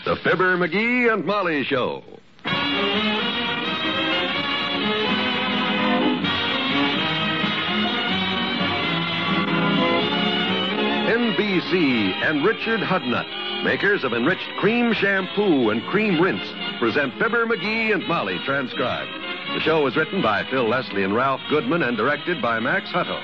The Fibber, McGee, and Molly Show. NBC and Richard Hudnut, makers of enriched cream shampoo and cream rinse, present Fibber, McGee, and Molly, transcribed. The show was written by Phil Leslie and Ralph Goodman and directed by Max Hutto.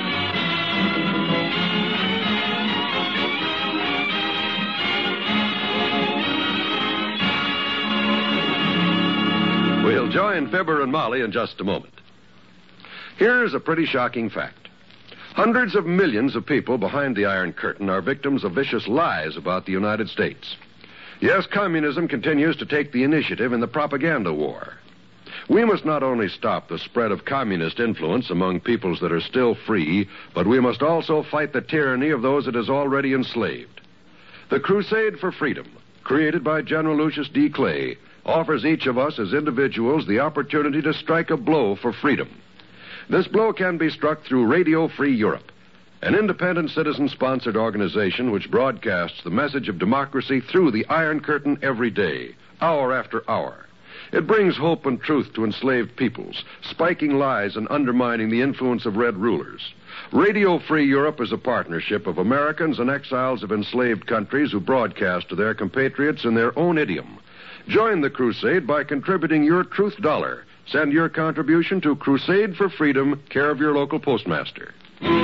We'll join Fibber and Molly in just a moment. Here's a pretty shocking fact. Hundreds of millions of people behind the Iron Curtain are victims of vicious lies about the United States. Yes, communism continues to take the initiative in the propaganda war. We must not only stop the spread of communist influence among peoples that are still free, but we must also fight the tyranny of those it has already enslaved. The Crusade for Freedom, created by General Lucius D. Clay, offers each of us as individuals the opportunity to strike a blow for freedom. This blow can be struck through Radio Free Europe, an independent citizen-sponsored organization which broadcasts the message of democracy through the Iron Curtain every day, hour after hour. It brings hope and truth to enslaved peoples, spiking lies and undermining the influence of red rulers. Radio Free Europe is a partnership of Americans and exiles of enslaved countries who broadcast to their compatriots in their own idiom. Join the crusade by contributing your truth dollar. Send your contribution to Crusade for Freedom, care of your local postmaster.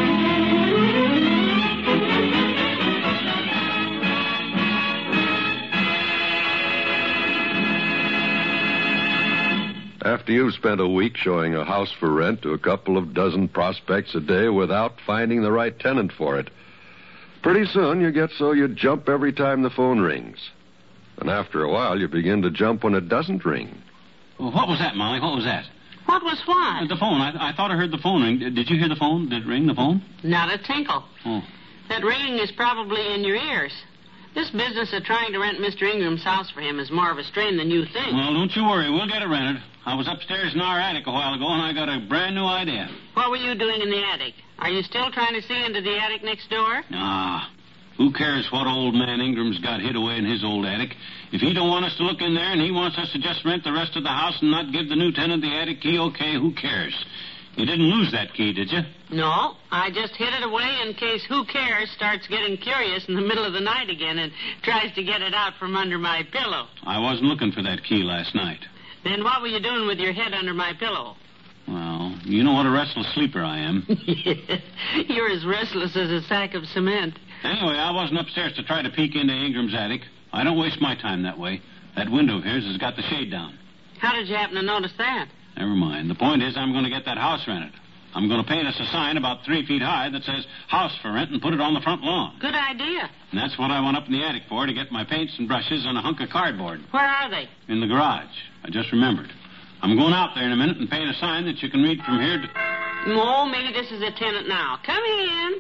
After you've spent a week showing a house for rent to a couple of dozen prospects a day without finding the right tenant for it, pretty soon you get so you jump every time the phone rings. And after a while, you begin to jump when it doesn't ring. Well, what was that, Molly? What was that? What was what? The phone. I thought I heard the phone ring. Did you hear the phone? Did it ring, the phone? Not a tinkle. Oh. That ringing is probably in your ears. This business of trying to rent Mr. Ingram's house for him is more of a strain than you think. Well, don't you worry. We'll get it rented. I was upstairs in our attic a while ago, and I got a brand new idea. What were you doing in the attic? Are you still trying to see into the attic next door? Ah. Who cares what old man Ingram's got hid away in his old attic? If he don't want us to look in there and he wants us to just rent the rest of the house and not give the new tenant the attic key, okay, who cares? You didn't lose that key, did you? No, I just hid it away in case who cares starts getting curious in the middle of the night again and tries to get it out from under my pillow. I wasn't looking for that key last night. Then what were you doing with your head under my pillow? Well, you know what a restless sleeper I am. You're as restless as a sack of cement. Anyway, I wasn't upstairs to try to peek into Ingram's attic. I don't waste my time that way. That window of his has got the shade down. How did you happen to notice that? Never mind. The point is I'm going to get that house rented. I'm going to paint us a sign about 3 feet high that says house for rent and put it on the front lawn. Good idea. And that's what I went up in the attic for, to get my paints and brushes and a hunk of cardboard. Where are they? In the garage. I just remembered. I'm going out there in a minute and paint a sign that you can read from here to... Oh, maybe this is a tenant now. Come in.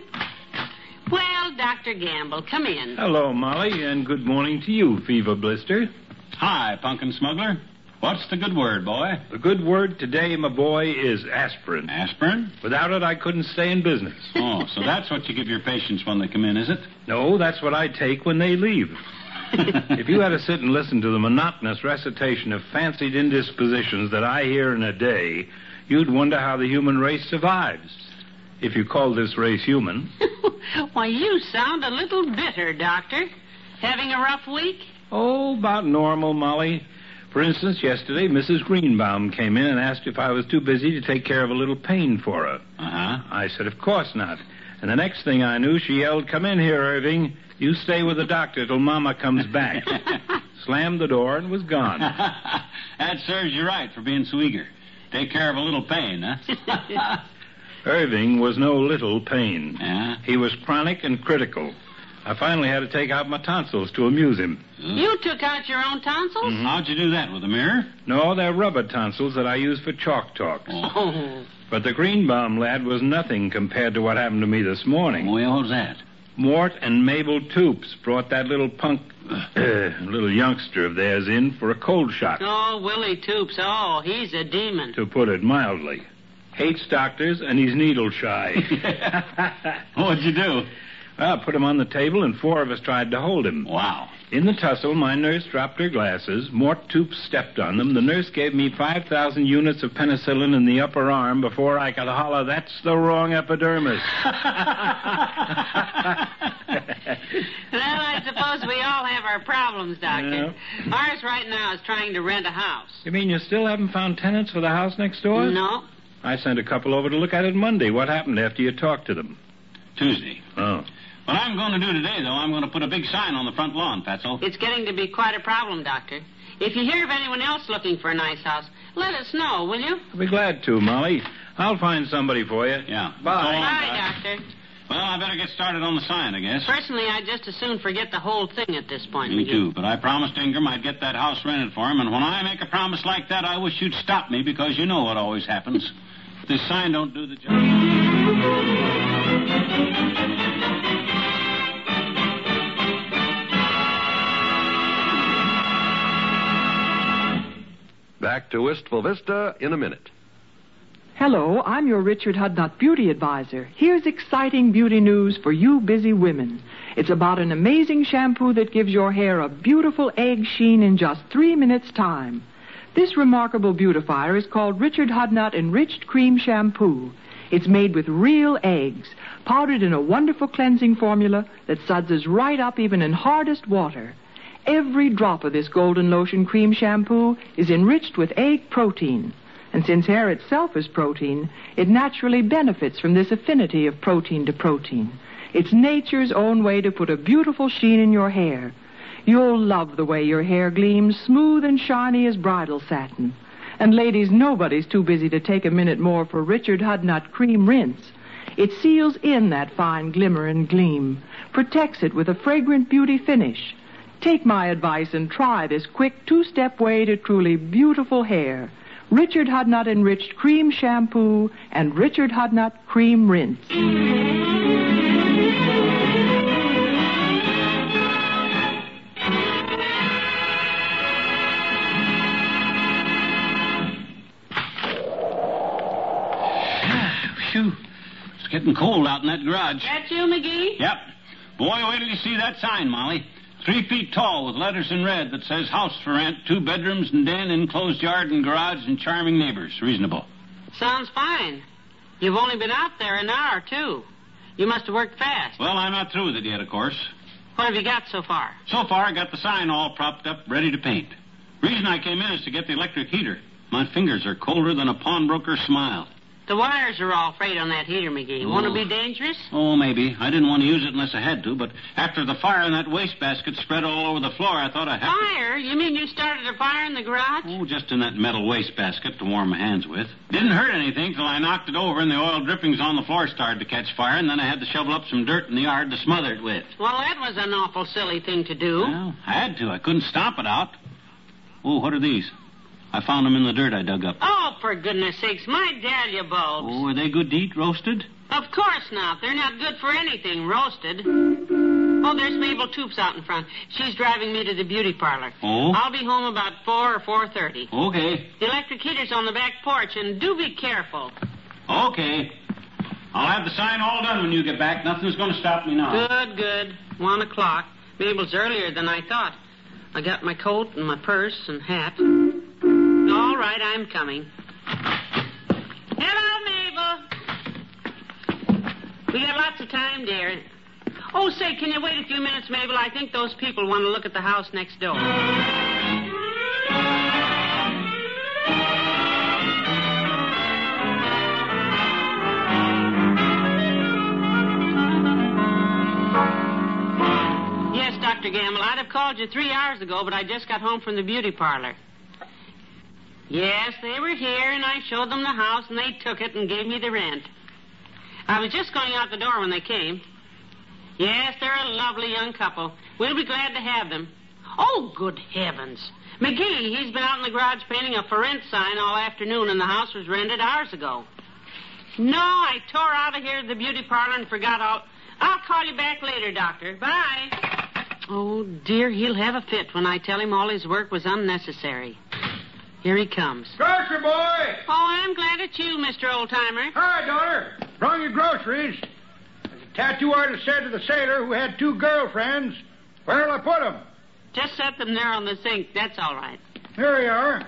Well, Dr. Gamble, come in. Hello, Molly, and good morning to you, Fever Blister. Hi, Pumpkin Smuggler. What's the good word, boy? The good word today, my boy, is aspirin. Aspirin? Without it, I couldn't stay in business. Oh, so that's what you give your patients when they come in, is it? No, that's what I take when they leave. If you had to sit and listen to the monotonous recitation of fancied indispositions that I hear in a day, you'd wonder how the human race survives. If you call this race human. Why, you sound a little bitter, Doctor. Having a rough week? Oh, about normal, Molly. For instance, yesterday, Mrs. Greenbaum came in and asked if I was too busy to take care of a little pain for her. Uh-huh. I said, of course not. And the next thing I knew, she yelled, "Come in here, Irving. You stay with the doctor till Mama comes back." Slammed the door and was gone. That serves you right for being so eager. Take care of a little pain, huh? Irving was no little pain. Yeah? He was chronic and critical. I finally had to take out my tonsils to amuse him. You took out your own tonsils? Mm-hmm. How'd you do that, with a mirror? No, they're rubber tonsils that I use for chalk talks. Oh. But the Greenbaum lad was nothing compared to what happened to me this morning. Well, what was that? Mort and Mabel Toops brought that little little youngster of theirs in for a cold shot. Oh, Willie Toops. Oh, he's a demon. To put it mildly. Hates doctors, and he's needle shy. What'd you do? Well, I put him on the table, and 4 of us tried to hold him. Wow. In the tussle, my nurse dropped her glasses. Mort Toop stepped on them. The nurse gave me 5,000 units of penicillin in the upper arm before I could holler, "That's the wrong epidermis." Well, I suppose we all have our problems, Doctor. Yeah. Ours right now is trying to rent a house. You mean you still haven't found tenants for the house next door? No. I sent a couple over to look at it Monday. What happened after you talked to them? Tuesday. Oh. What I'm going to do today, though, I'm going to put a big sign on the front lawn, Fatso. It's getting to be quite a problem, Doctor. If you hear of anyone else looking for a nice house, let us know, will you? I'll be glad to, Molly. I'll find somebody for you. Yeah. Bye. So long, Bye, Doc. Doctor. Well, I better get started on the sign, I guess. Personally, I'd just as soon forget the whole thing at this point. Me McGee. too, but I promised Ingram I'd get that house rented for him, and when I make a promise like that, I wish you'd stop me, because you know what always happens. If this sign don't do the job... Back to Wistful Vista in a minute. Hello, I'm your Richard Hudnut beauty advisor. Here's exciting beauty news for you busy women. It's about an amazing shampoo that gives your hair a beautiful egg sheen in just 3 minutes' time. This remarkable beautifier is called Richard Hudnut Enriched Cream Shampoo. It's made with real eggs, powdered in a wonderful cleansing formula that suds right up even in hardest water. Every drop of this golden lotion cream shampoo is enriched with egg protein. And since hair itself is protein, it naturally benefits from this affinity of protein to protein. It's nature's own way to put a beautiful sheen in your hair. You'll love the way your hair gleams smooth and shiny as bridal satin. And ladies, nobody's too busy to take a minute more for Richard Hudnut Cream Rinse. It seals in that fine glimmer and gleam, protects it with a fragrant beauty finish. Take my advice and try this quick 2-step way to truly beautiful hair. Richard Hudnut Enriched Cream Shampoo and Richard Hudnut Cream Rinse. Phew. It's getting cold out in that garage. That you, McGee? Yep. Boy, wait till you see that sign, Molly. 3 feet tall with letters in red that says house for rent, 2 bedrooms and den, enclosed yard and garage, and charming neighbors. Reasonable. Sounds fine. You've only been out there an hour or two. You must have worked fast. Well, I'm not through with it yet, of course. What have you got so far? So far, I got the sign all propped up, ready to paint. Reason I came in is to get the electric heater. My fingers are colder than a pawnbroker's smile. The wires are all frayed on that heater, McGee. Won't it be dangerous? Oh, maybe. I didn't want to use it unless I had to, but after the fire in that wastebasket spread all over the floor, I thought I'd have Fire? You mean you started a fire in the garage? Oh, just in that metal wastebasket to warm my hands with. Didn't hurt anything till I knocked it over and the oil drippings on the floor started to catch fire, and then I had to shovel up some dirt in the yard to smother it with. Well, that was an awful silly thing to do. Well, I had to. I couldn't stomp it out. Oh, what are these? I found them in the dirt I dug up. Oh, for goodness sakes, my dahlia bulbs. Oh, are they good to eat, roasted? Of course not. They're not good for anything roasted. Oh, there's Mabel Toops out in front. She's driving me to the beauty parlor. Oh? I'll be home about 4 or 4:30. Okay. The electric heater's on the back porch, and do be careful. Okay. I'll have the sign all done when you get back. Nothing's going to stop me now. Good. 1 o'clock. Mabel's earlier than I thought. I got my coat and my purse and hat. All right, I'm coming. Hello, Mabel. We got lots of time, dear. Oh, say, can you wait a few minutes, Mabel? I think those people want to look at the house next door. Yes, Dr. Gamble, I'd have called you 3 hours ago, but I just got home from the beauty parlor. Yes, they were here, and I showed them the house, and they took it and gave me the rent. I was just going out the door when they came. Yes, they're a lovely young couple. We'll be glad to have them. Oh, good heavens. McGee, he's been out in the garage painting a for rent sign all afternoon, and the house was rented hours ago. No, I tore out of here to the beauty parlor and forgot all. I'll call you back later, Doctor. Bye. Oh, dear, he'll have a fit when I tell him all his work was unnecessary. Here he comes. Grocery boy! Oh, I'm glad it's you, Mr. Oldtimer. Hi, daughter. Brought your groceries. As a tattoo artist said to the sailor who had 2 girlfriends, where'll I put 'em? Just set them there on the sink. That's all right. There you are.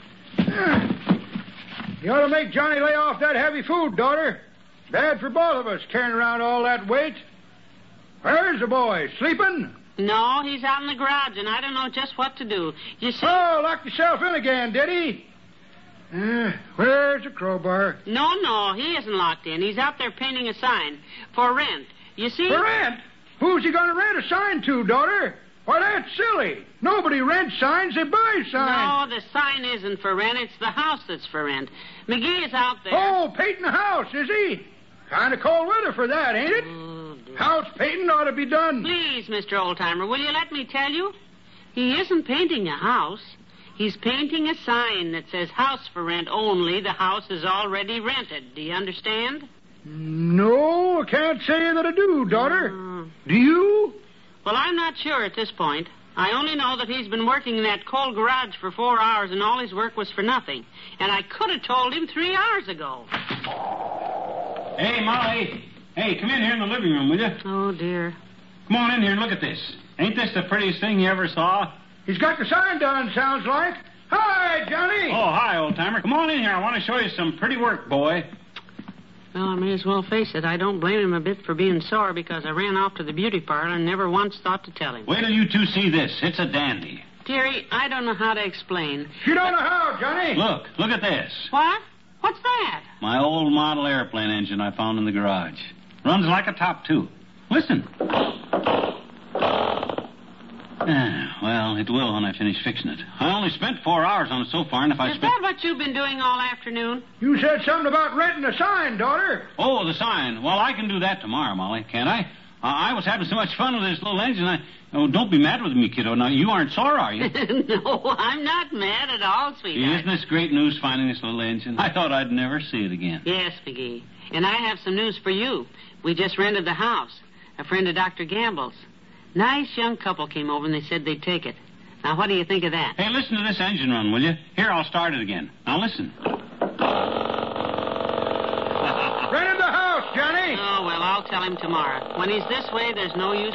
You ought to make Johnny lay off that heavy food, daughter. Bad for both of us carrying around all that weight. Where's the boy? Sleeping? No, he's out in the garage, and I don't know just what to do. You see... Oh, locked himself in again, did he? Where's the crowbar? No, he isn't locked in. He's out there painting a sign for rent. You see... For rent? Who's he going to rent a sign to, daughter? Why, that's silly. Nobody rents signs, they buy signs. No, the sign isn't for rent. It's the house that's for rent. McGee is out there. Oh, painting the house, is he? Kind of cold weather for that, ain't it? Oh, dear. House painting ought to be done. Please, Mr. Oldtimer, will you let me tell you? He isn't painting a house. He's painting a sign that says house for rent only. The house is already rented. Do you understand? No, I can't say that I do, daughter. Do you? Well, I'm not sure at this point. I only know that he's been working in that cold garage for 4 hours, and all his work was for nothing. And I could have told him 3 hours ago. Hey, Molly. Hey, come in here in the living room, will you? Oh, dear. Come on in here and look at this. Ain't this the prettiest thing you ever saw? He's got the sign done, sounds like. Hi, Johnny. Oh, hi, old-timer. Come on in here. I want to show you some pretty work, boy. Well, I may as well face it. I don't blame him a bit for being sore because I ran off to the beauty parlor and never once thought to tell him. Wait till you two see this. It's a dandy. Dearie, I don't know how to explain. You don't know how, Johnny. Look at this. What? What's that? My old model airplane engine I found in the garage. Runs like a top, too. Listen. Well, it will when I finish fixing it. I only spent 4 hours on it so far, and if I Is that what you've been doing all afternoon? You said something about renting a sign, daughter. Oh, the sign. Well, I can do that tomorrow, Molly, can't I? I was having so much fun with this little engine. Oh, don't be mad with me, kiddo. Now, you aren't sore, are you? No, I'm not mad at all, sweetheart. Isn't this great news, finding this little engine? I thought I'd never see it again. Yes, McGee. And I have some news for you. We just rented the house. A friend of Dr. Gamble's. Nice young couple came over and they said they'd take it. Now, what do you think of that? Hey, listen to this engine run, will you? Here, I'll start it again. Now, listen. Rented the house, Johnny. Oh, well, I'll tell him tomorrow. When he's this way, there's no use.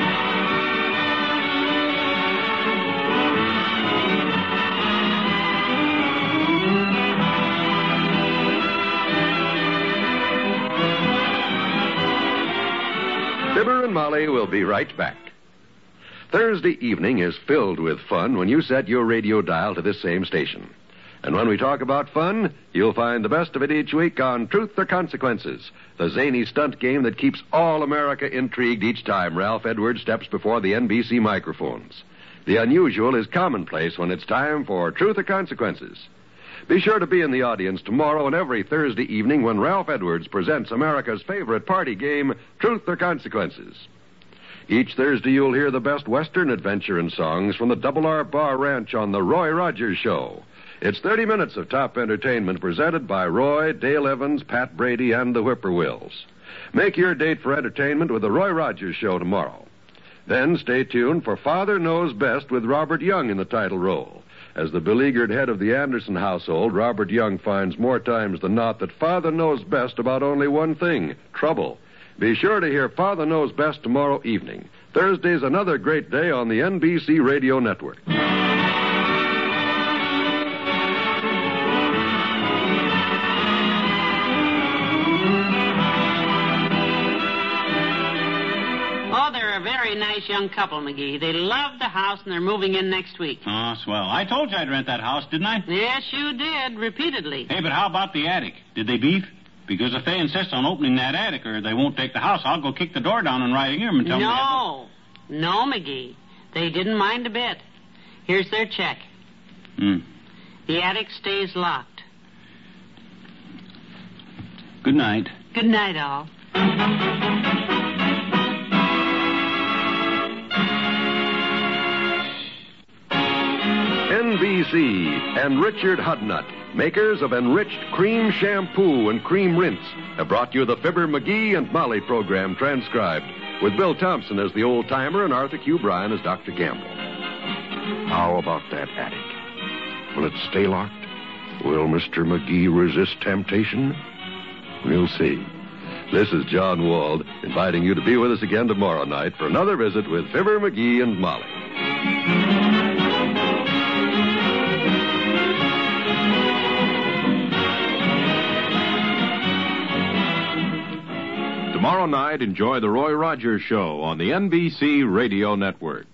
Fibber and Molly will be right back. Thursday evening is filled with fun when you set your radio dial to this same station. And when we talk about fun, you'll find the best of it each week on Truth or Consequences, the zany stunt game that keeps all America intrigued each time Ralph Edwards steps before the NBC microphones. The unusual is commonplace when it's time for Truth or Consequences. Be sure to be in the audience tomorrow and every Thursday evening when Ralph Edwards presents America's favorite party game, Truth or Consequences. Each Thursday you'll hear the best Western adventure and songs from the Double R Bar Ranch on The Roy Rogers Show. It's 30 minutes of top entertainment presented by Roy, Dale Evans, Pat Brady, and the Whippoorwills. Make your date for entertainment with The Roy Rogers Show tomorrow. Then stay tuned for Father Knows Best with Robert Young in the title role. As the beleaguered head of the Anderson household, Robert Young finds more times than not that Father knows best about only one thing, trouble. Be sure to hear Father Knows Best tomorrow evening. Thursday's another great day on the NBC Radio Network. Oh, they're a very nice young couple, McGee. They love the house, and they're moving in next week. Oh, swell. I told you I'd rent that house, didn't I? Yes, you did, repeatedly. Hey, but how about the attic? Did they beef? Because if they insist on opening that attic or they won't take the house, I'll go kick the door down and write in and tell them. No, McGee. They didn't mind a bit. Here's their check. The attic stays locked. Good night. Good night, all. NBC and Richard Hudnut, makers of Enriched Cream Shampoo and Cream Rinse, have brought you the Fibber, McGee, and Molly program transcribed, with Bill Thompson as the old-timer and Arthur Q. Bryan as Dr. Gamble. How about that attic? Will it stay locked? Will Mr. McGee resist temptation? We'll see. This is John Wald, inviting you to be with us again tomorrow night for another visit with Fibber, McGee, and Molly. Tomorrow night, enjoy the Roy Rogers Show on the NBC Radio Network.